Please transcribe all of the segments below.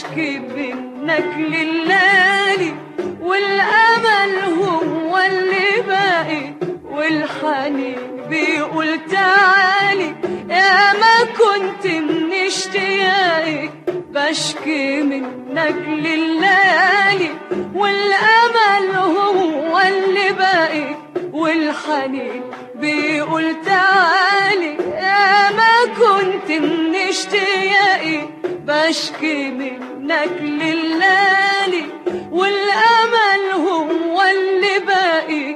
بشكي منك لليالي، والأمل هو اللي باقي، والحنين بيقول تعالي. يا ما كنت من اشتياقي بشكي منك لليالي، والأمل هو اللي باقي، والحنين بيقول تعالي. يا ما كنت من اشتياقي بشكي منك لليالي، والأمل هو اللي باقي،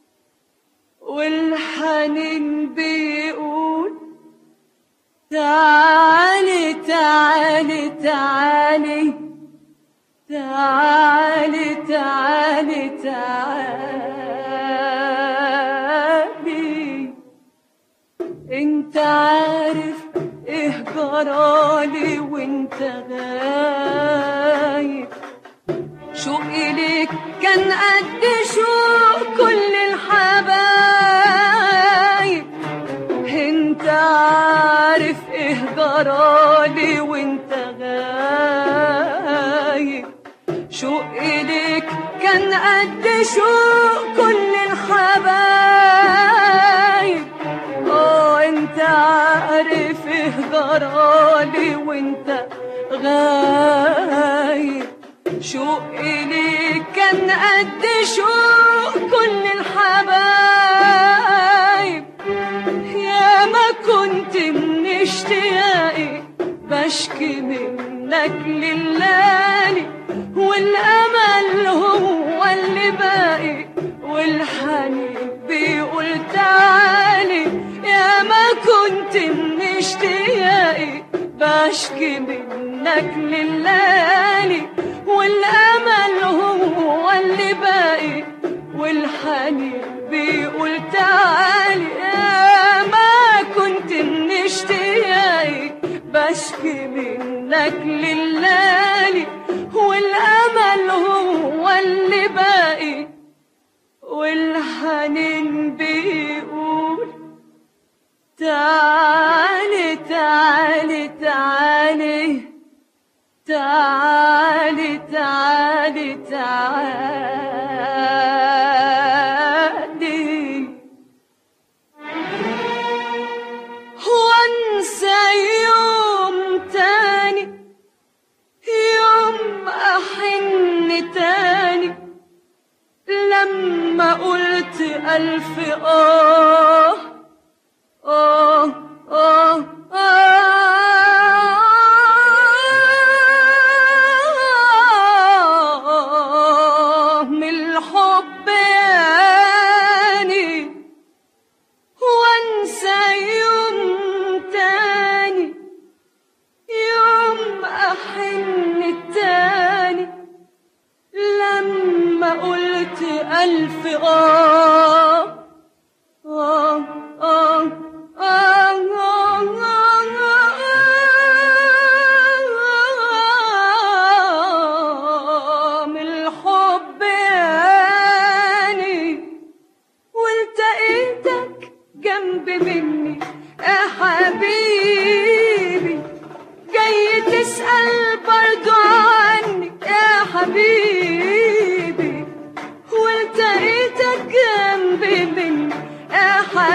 والحنين بيقول تعالي تعالي تعالي تعالي تعالي تعالي. انت عارف ايه جرالي وانت غايب، شوقي ليك كان قد شوق كل الحبايب. انت عارف ايه جرالي وانت غايب، شوقي ليك كان قد شوق كل الحبايب. انت عارف ايه جرالي وانت غايب، شوقي ليك كان قد شوق كل الحبايب. يا ما كنت من اشتياقي بشكي منك لليالي، والأمل هو اللي باقي، والحنين بيقول تعالي. يا ما كنت من اشتياقي بشكي منك لليالي، والأمل هو اللي باقي، والحنين بيقول تعالي. يا ما كنت من اشتياقي بشكي منك لليالي، والأمل هو اللي باقي، والحنين بيقول تعالي تعالي تعالي تعالي تعالي تعالي. وانسى يوم تاني، يوم احن تاني، لما قلت ألف آه آه من الحب يعني. وانسى يوم تاني، يوم أحن تاني، لما قلت ألف من الحب يعني. والتقيتك جنب مني يا حبيبي، جاي تسأل برضو عني يا حبيبي. والتقيتك جنب مني يا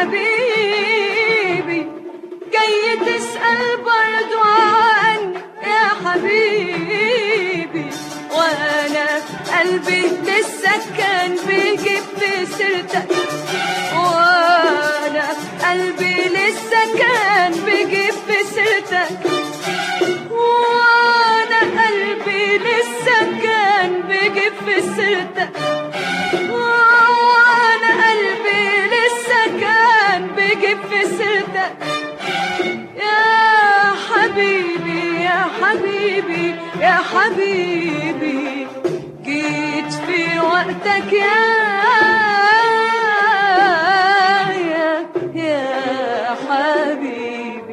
حبيبي، جاي تسأل برضو عني يا حبيبي. وانا قلبي لسه كان بيجيب في سيرتك، وانا قلبي لسه كان بيجيب في سيرتك، وانا قلبي لسه كان بيجيب في سيرتك، وانا قلبي لسه كان بيجيب في سيرتك. يا حبيبي يا حبيبي يا حبيبي، جيت في وقتك يا حبيبي.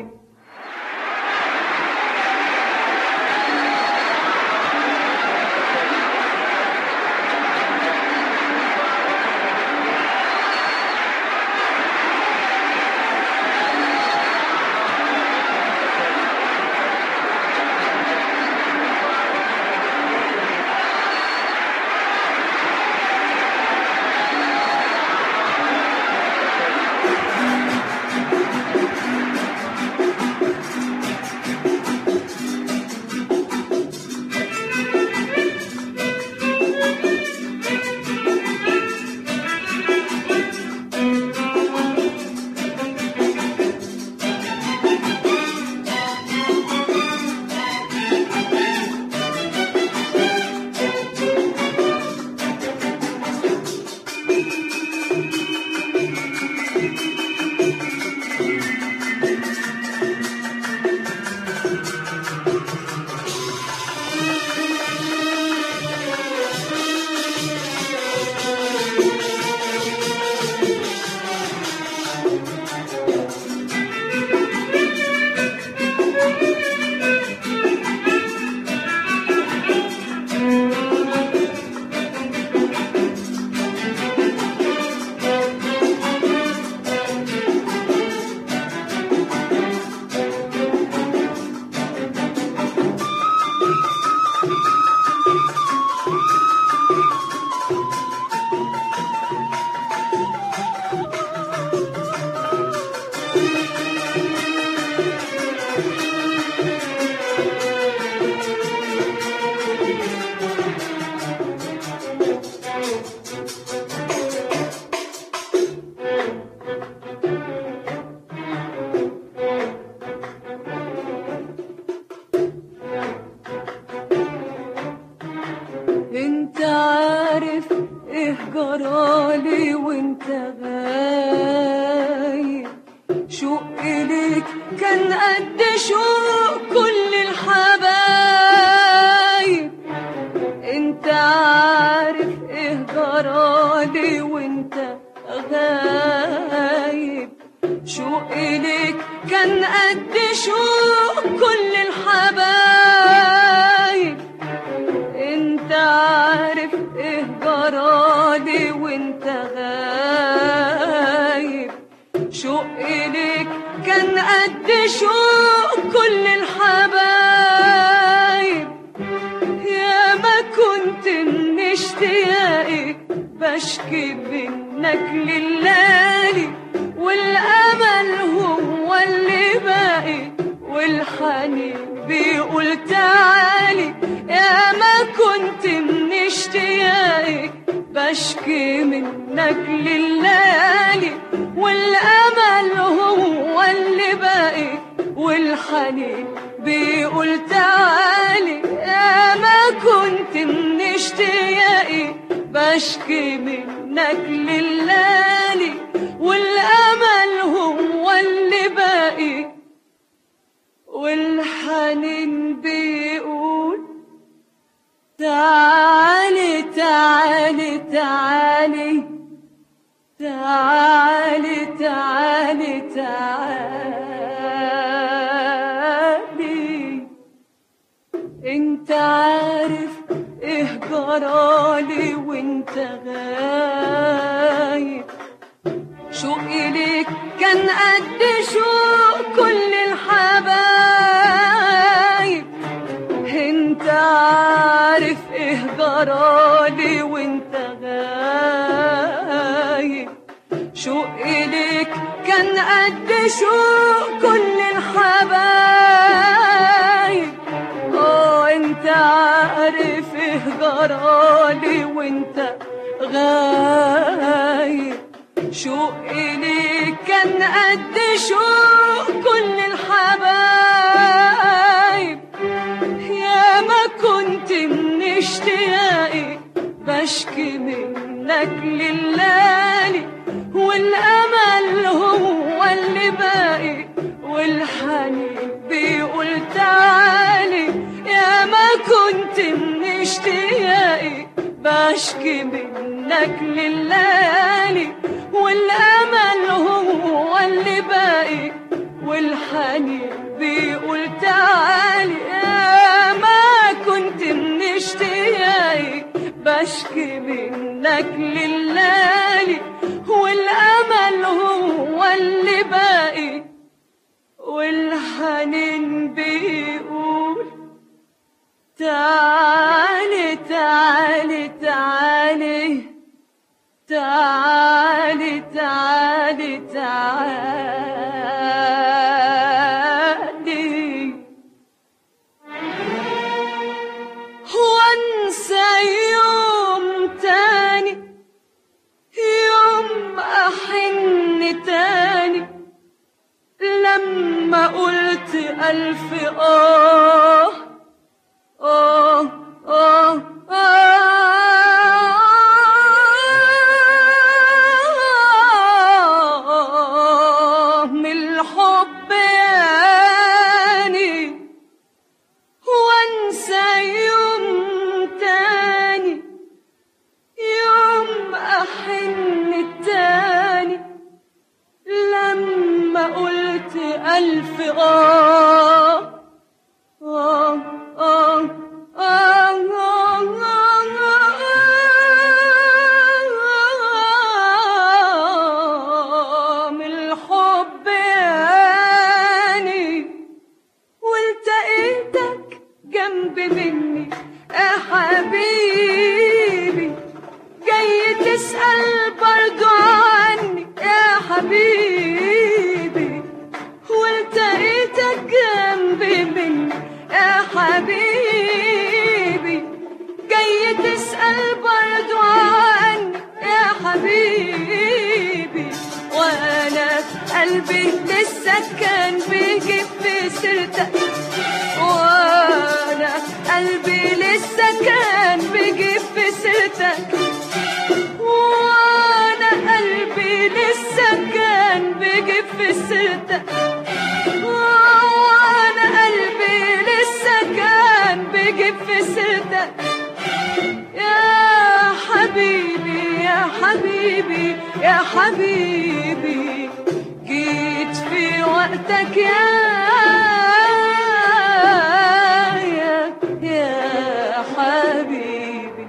شوقي ليك كان قد شوق كل الحبايب. انت عارف ايه جرالي وانت غايب. شوقي ليك كان قد شوق كل الحبايب. انت عارف ايه جرالي وانت غايب. شوقي ليك كان قد شوق كل الحبايب. يا ما كنت من اشتياقي بشكي منك لليالي، والامل هو اللي باقي والحنين بيقول تعالي. يا ما كنت من اشتياقي بشكي منك لليالي، والامل هو اللي باقي والحنين بيقول تعالي. يا ما كنت من اشتياقي بشكي منك لليالي، والامل هو اللي باقي والحنين بيقول تعالي تعالي تعالي تعالي تعالي تعالي. انت عارف ايه جرالي وانت غايب. شوقي ليك كان قد شوق كل الحبايب. انت عارف ايه جرالي وانت غايب. شوقي ليك كان قد شوق كل الحبايب. انت عارف ايه جرالي وانت غايب. شوقي ليك كان قد شوق كل الحبايب. يا ما كنت من اشتياقي بشكي منك لليالي، والامل هو اللي باقي والحنين بيقول تعالي. يا ما كنت من اشتياقي بشكي منك لليالي، والامل هو اللي باقي والحنين بيقول تعالي. يا ما كنت من اشتياقي بشكي منك لليالي، والامل هو اللي باقي والحنين بيقول تعالي تعالي تعالي تعالي تعالي تعالي. وانسى يوم تاني، يوم احن تاني لما قلت الف من الحب يعني. وانسى يوم تاني، يوم احن تاني لما قلت الف من الحب يعني. والتقيتك جنب مني يا حبيبي، جاي تسأل برضو عني يا حبيبي. والتقيتك جنب مني يا حبيبي، جاي تسأل برضو عني يا حبيبي. وانا قلبي لسه كان بيجيب في سيرتك، وانا قلبي لسه كان بيجيب في سيرتك، وانا قلبي لسه كان بيجيب في سيرتك، وانا قلبي لسه كان بيجيب في سيرتك. يا حبيبي يا حبيبي يا حبيبي، جيت في وقتك يا حبيبي.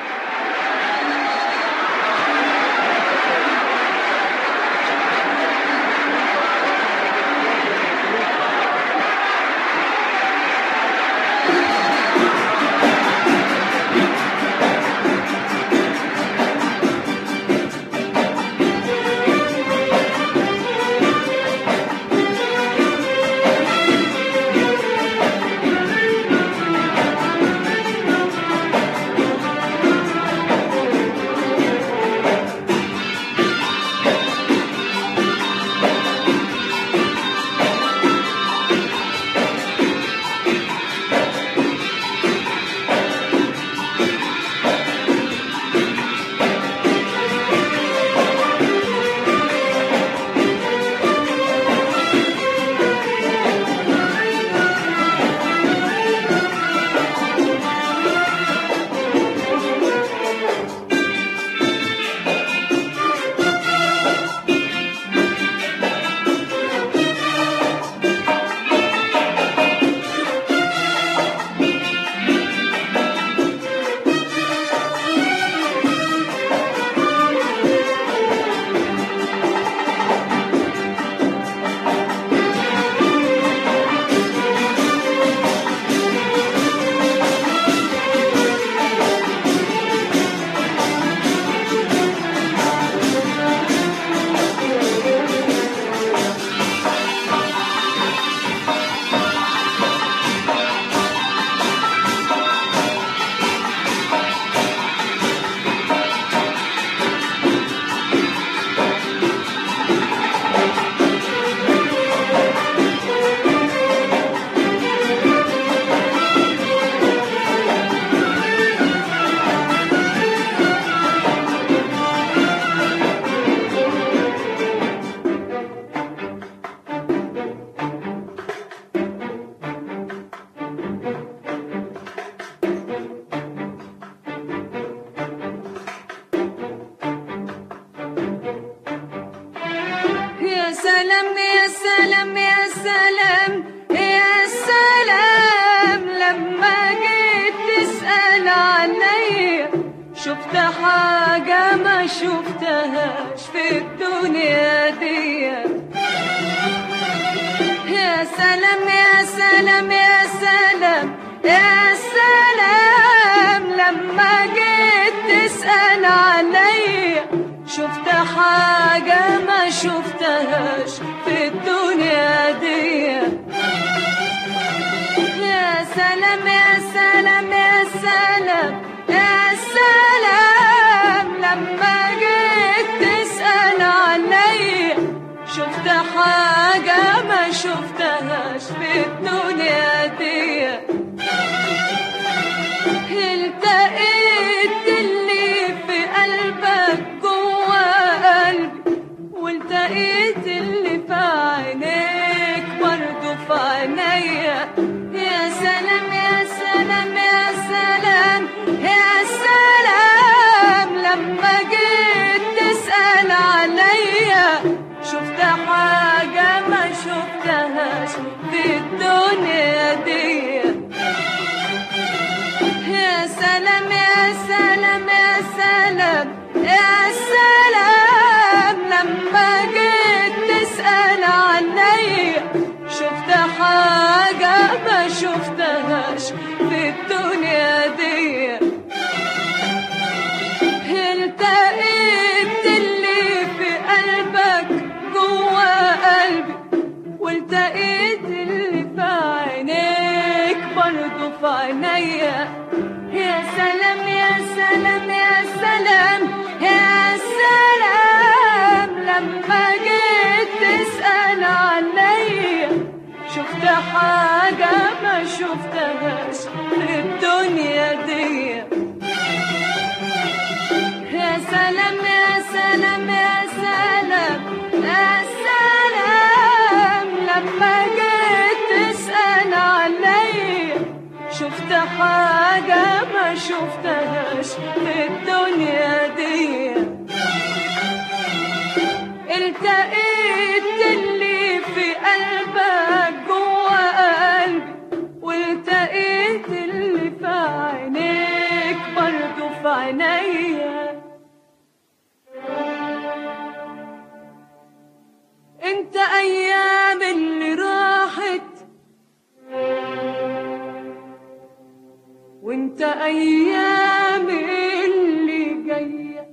سلام يا سلام يا سلام يا سلام، لما جيت تسأل عليا شفت حاجة ما شفتهاش في الدنيا دي. يا سلام يا سلام يا سلام يا سلام، لما جيت تسأل عليا شفت حاجة ما شفتهاش في الدنيا دي. يا سلام يا سلام يا سلام يا سلام، لما جيت تسأل عليا شفت حاجة ما شفتهاش في الدنيا دي. التقيت اللي في قلبك والتقيت اللي في عينيك برضو في عينيا. يا سلام يا سلام يا سلام يا سلام، لما جيت تسأل عليا شفت حاجة ما شفتهاش في الدنيا دي. يا سلام يا سلام يا سلام يا سلام، لما جيت تسأل عليا شفت حاجة ما شفتهاش في الدنيا دي. التقيت اللي في قلبك جوا قلبي والتقيت اللي في عينيك برضو في عينيا. يا سلام يا سلام يا سلام يا سلام، لما جيت تسأل عليا شفت حاجة ما شفتهاش في الدنيا دي. يا سلام يا سلام يا سلام يا سلام، أيام اللي جاية،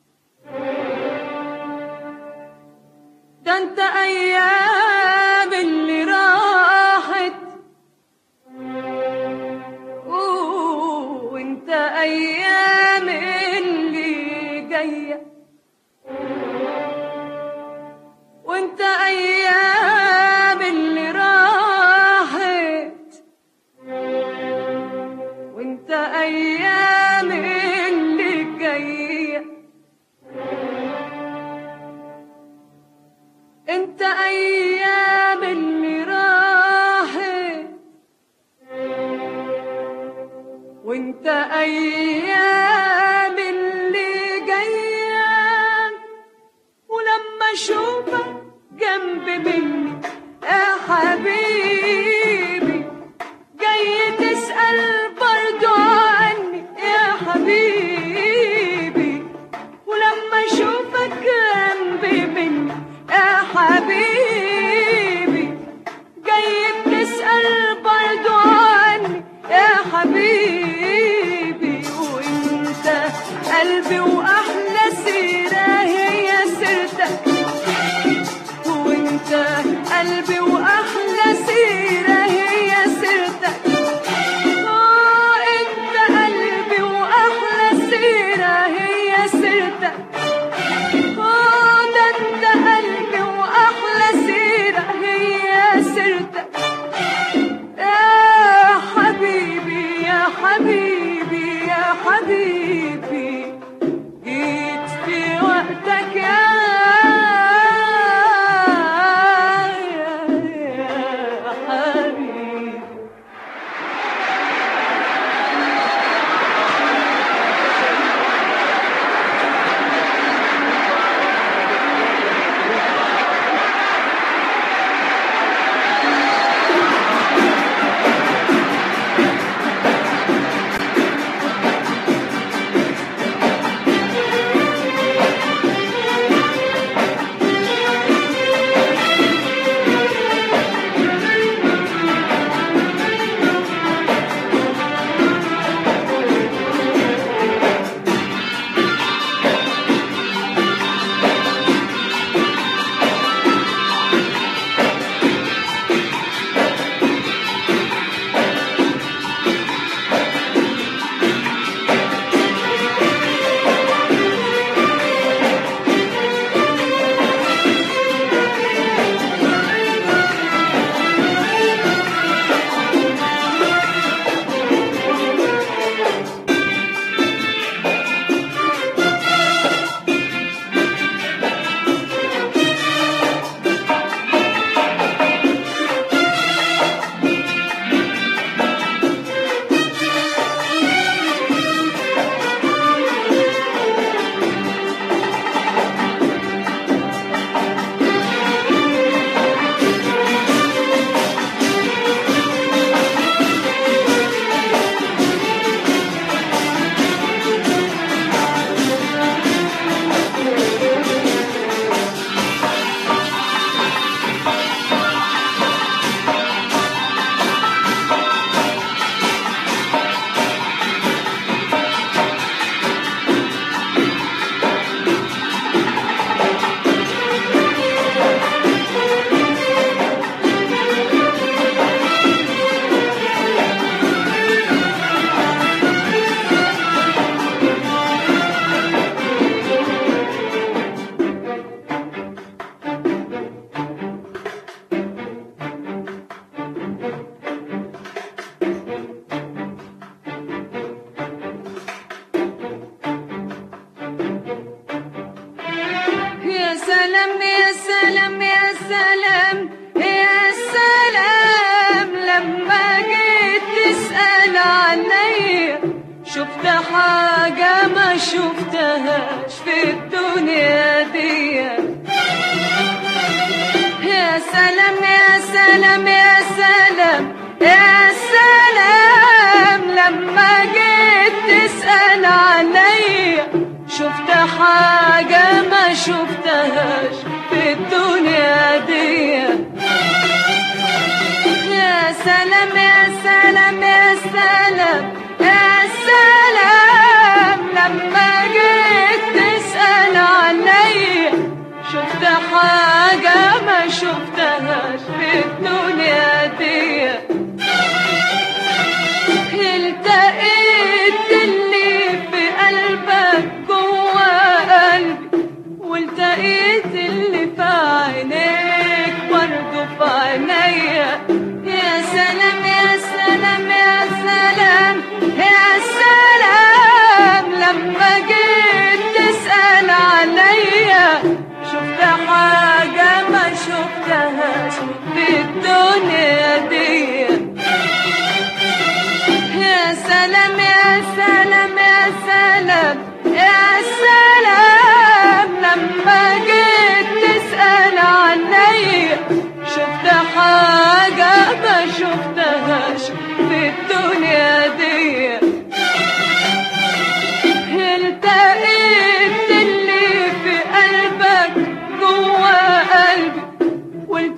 ده انت أيام اللي راحت، وانت أيام اللي جاية، وانت أيام اللي راحت، وانت أيام اللي جاية، انت أيام اللي راحت، وانت أيام اللي جاية. ولما أشوفك جنب مني يا حبيبي، جاي تسأل برضو عني يا حبيبي، ولما أشوفك جنب مني يا حبيبي، جاي بتسأل برضو عني يا حبيبي. وانت قلبي وأحلى سيرة هي سيرتك، وانت قلبي وأحلى سيرة هي سيرتك. انت قلبي وأحلى سيرة هي سيرتك. ده انت قلبي وأحلى سيرة هي سيرتك. يا حبيبي يا حبيبي يا حبيبي، جيت في وقتك يا حبيبي. سلام يا سلام يا سلام يا سلام، لما جيت تسأل عليا شفت حاجة ما شفتهاش في الدنيا دي. يا سلام يا سلام يا سلام يا سلام، لما جيت تسأل عليا شفت حاجة ما شفتهاش في الدنيا دي. يا سلام يا سلام يا سلام يا سلام،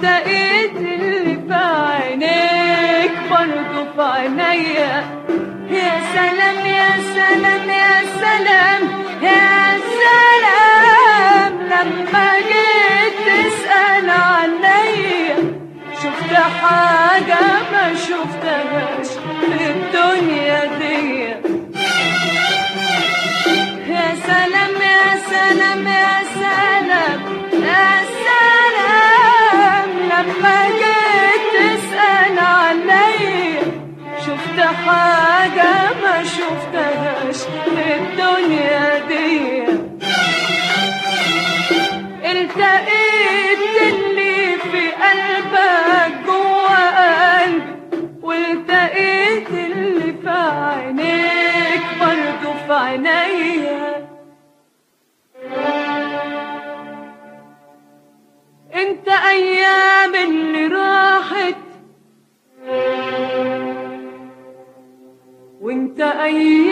والتقيت اللي في عينيك برضو في عينيا. يا سلام يا سلام يا سلام يا سلام لما جيت تسأل عنيا، شفت حاجة ما شفتهاش في الدنيا دي. يا سلام يا سلام يا سلام يا سلام لما جيت تسأل عنيا، شفت حاجة ما شفتهاش في الدنيا دي. التقيت اللي في قلبك جوا قلبي، والتقيت اللي في عينيك برضو في عينيا. انت ايام اللي راحت، وانت ايام